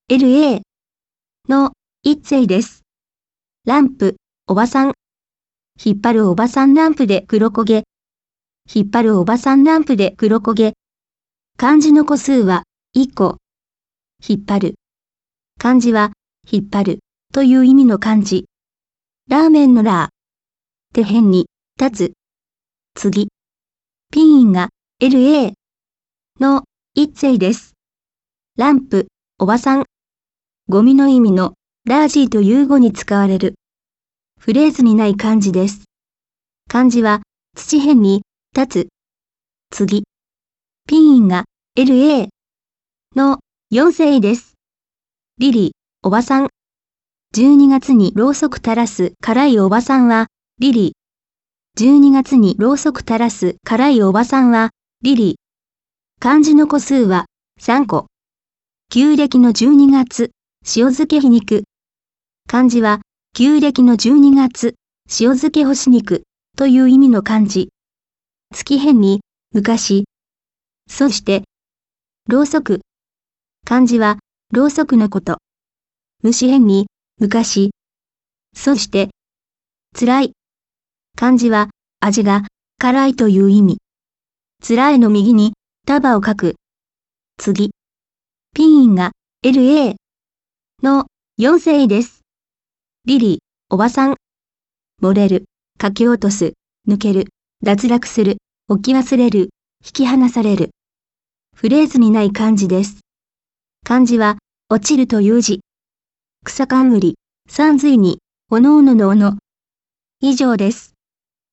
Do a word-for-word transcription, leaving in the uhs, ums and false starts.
エルエー の一世です。ランプ、おばさん。引っ張るおばさんランプで黒焦げ。引っ張るおばさんランプで黒焦げ。漢字の個数はいっこ。引っ張る。漢字は引っ張るという意味の漢字。ラーメンのラー。手辺に立つ。次。ピンインが エルエー の一世です。ランプ、おばさん。ゴミの意味のラージーという語に使われる。フレーズにない漢字です。漢字は土辺に立つ。次。ピンインが エルエー のよん世です。リリー、おばさん。じゅうにがつにろうそく垂らす辛いおばさんはリリー。じゅうにがつにろうそく垂らす辛いおばさんはリリー。漢字の個数はさんこ。旧暦のじゅうにがつ、塩漬け干肉。漢字は旧暦のじゅうにがつ、塩漬け干し肉という意味の漢字。月辺に昔。そして、ろうそく。漢字はろうそくのこと。虫辺に昔。そして、辛い。漢字は味が辛いという意味。辛いの右に束を書く。次。ピンインが エルエー のよん世です。リリー、おばさん。漏れる、かけ落とす、抜ける、脱落する、置き忘れる、引き離される。フレーズにない漢字です。漢字は落ちるという字。草冠、三髄に、おのおののおの。以上です。